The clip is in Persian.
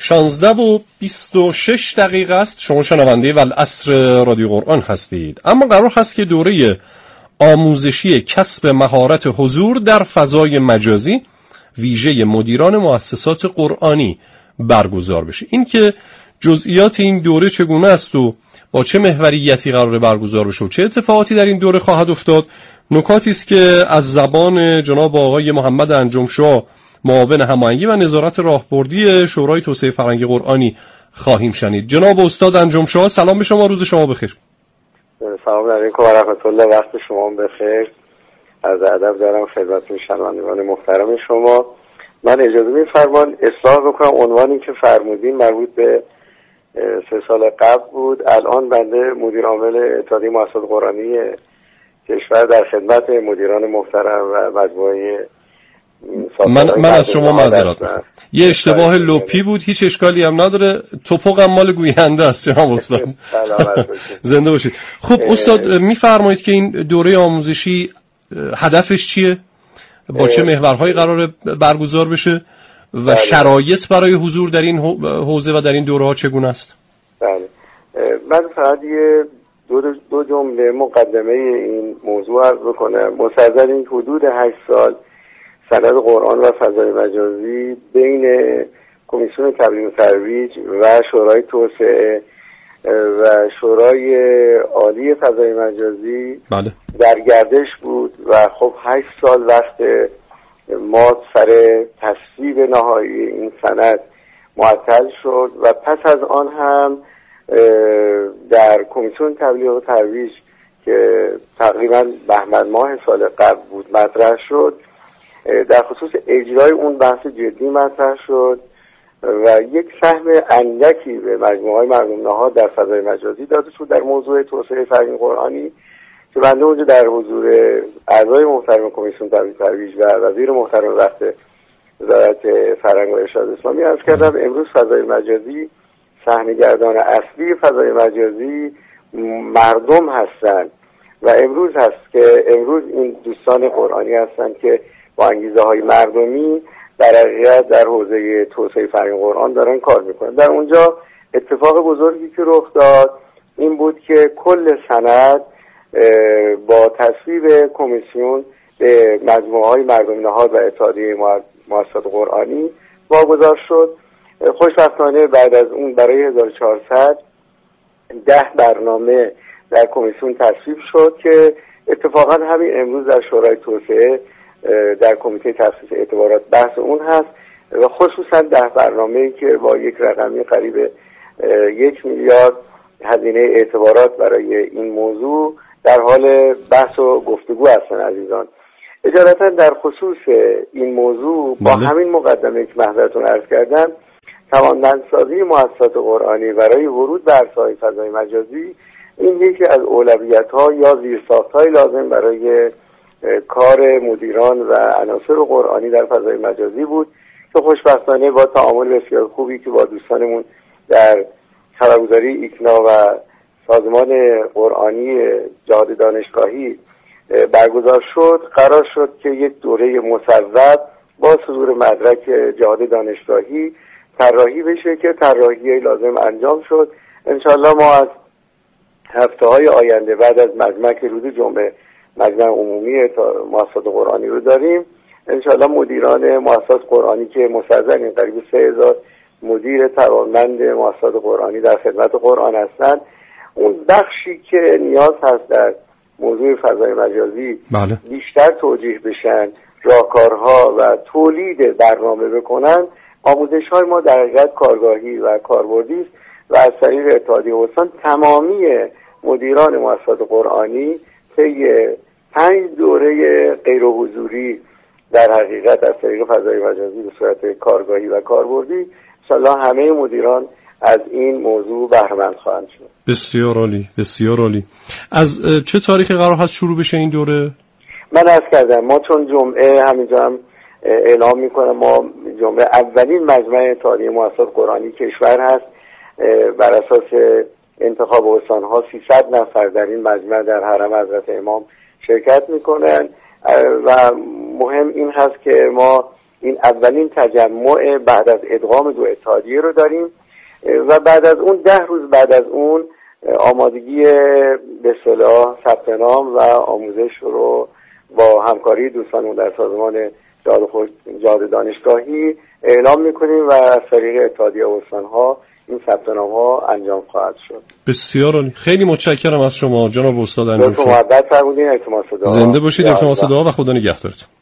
16:26 است. شما شنونده والعصر رادیو قرآن هستید. اما قرار هست که دوره آموزشی کسب مهارت حضور در فضای مجازی ویژه مدیران مؤسسات قرآنی برگزار بشه. این که جزئیات این دوره چگونه است و با چه محوریتی قرار برگزار بشه و چه اتفاقاتی در این دوره خواهد افتاد، نکاتی است که از زبان جناب آقای محمد انجمشا، معاون هماهنگی و نظارت راهبردی شورای توسعه فرهنگ قرآنی خواهیم شنید. جناب استاد انجمشا، سلام به شما، روز شما بخیر. سلام علیکم و رحمت الله، وقت شما بخیر. از ادب دارم خدمت شنوندگان محترم شما. من اجازه می‌فرمان اصلاح بکنم، عنوانی که فرمودین مربوط به 3 سال قبل بود. الان بنده مدیر عامل اتحادیه مؤسسات قرآنی کشور در خدمت مدیران محترم و مجموعه من از شما معذرت میخوام. یه اشتباه لپی بود، هیچ اشکالی هم نداره. توپق هم مال گوینده است جناب استاد. زنده باشید. خب استاد میفرمایید که این دوره آموزشی هدفش چیه؟ با چه محورهایی قراره برگزار بشه و شرایط برای حضور در این حوزه و در این دوره ها چگونه است؟ بله. من فقط دو جمله مقدمه این موضوع عرض بکنم. مستلزم این حدود 8 سال سند قرآن و فضای مجازی بین کمیسیون تبلیغ و ترویج و شورای توسعه و شورای عالی فضای مجازی بله. در گردش بود و خب 8 سال وقت ما سر تصویب نهایی این سند معطل شد و پس از آن هم در کمیسیون تبلیغ و ترویج که تقریبا بهمن ماه سال قبل بود مطرح شد. در خصوص اجرای اون بحث جدی مطرح شد و یک سهم اندکی به مجموعه‌های مردم نهاد در فضای مجازی داده شد در موضوع توسعه فرهنگ قرآنی که بنده اونجا در حضور اعضای محترم کمیسیون تبلیغ و ترویج و وزیر محترم وقت وزارت فرهنگ و ارشاد اسلامی عرض کردم. امروز فضای مجازی، صحنه‌گردان اصلی فضای مجازی مردم هستند و امروز هست که امروز این دوستان قرآنی هستند که با انگیزه های مردمی در حقیقت در حوزه توسعه فرهنگ قرآن دارن کار میکنن. در اونجا اتفاق بزرگی که رخ داد این بود که کل سند با تصویب کمیسیون به مجموعه های مردم نهاد و اتحادیه مؤسسات قرآنی واگذار شد. خوشبختانه بعد از اون برای 1400 10 برنامه در کمیسیون تصویب شد که اتفاقا همین امروز در شورای توسعه در کمیته تخصیص اعتبارات بحث اون هست و خصوصا 10 برنامه‌ای که با یک رقمی قریب 1 میلیارد هزینه اعتبارات برای این موضوع در حال بحث و گفتگو هستن. عزیزان اجازهاً در خصوص این موضوع با همین مقدمه که محضرتون عرض کردم، توانمندسازی مؤسسات قرآنی برای ورود به عرصه‌های فضای مجازی این یکی از اولویت‌ها یا زیرساخت‌های لازم برای کار مدیران و عناصر قرآنی در فضای مجازی بود که خوشبختانه با تعامل بسیار خوبی که با دوستانمون در خبرگزاری ایکنا و سازمان قرآنی جهاد دانشگاهی برگزار شد، قرار شد که یک دوره مصوب با صدور مدرک جهاد دانشگاهی طراحی بشه که طراحی لازم انجام شد. انشالله ما از هفته‌های آینده بعد از مجمع که روز جمعه مجمع عمومی مؤسسات قرآنی رو داریم، انشالله مدیران مؤسسات قرآنی که مستلزم قریب 3000 مدیر توانمند مؤسسات قرآنی در خدمت قرآن هستند، اون بخشی که نیاز هست در موضوع فضای مجازی بیشتر توجیه بشن، راهکارها و تولید برنامه بکنن. آموزش‌های ما در حقیقت کارگاهی و کاربردی است و از طریق اتحادیه استان تمامی مدیران مؤسسات قرآنی طی 5 دوره غیر حضوری در حقیقت از طریق فضای مجازی به صورت کارگاهی و کاربردی ان شاءالله همه مدیران از این موضوع بهره‌مند خواهند شد. بسیار عالی، بسیار عالی. از چه تاریخی قرار هست شروع بشه این دوره؟ من عرض کردم ما چون جمعه همینجا هم اعلام میکنم، ما جمعه اولین مجمع اتحادیه مؤسسات قرآنی کشور هست. بر اساس انتخاب استان‌ها 300 نفر در این مجمع در حرم حضرت امام شرکت میکنن و مهم این هست که ما این اولین تجمع بعد از ادغام 2 اتحادیه رو داریم و بعد از اون 10 روز بعد از اون آمادگی به اصطلاح ثبت نام و آموزش رو با همکاری دوستانمون در سازمان جهاد دانشگاهی اعلام میکنیم و از طریق اتحادیه استان‌ها این ثبت نام‌ها انجام خواهد شد. بسیار عالی. خیلی متشکرم از شما جناب استاد انجمشون. محبت فرمودین. التماس دعا. زنده باشید. التماس دعا و خدا نگهدارتون.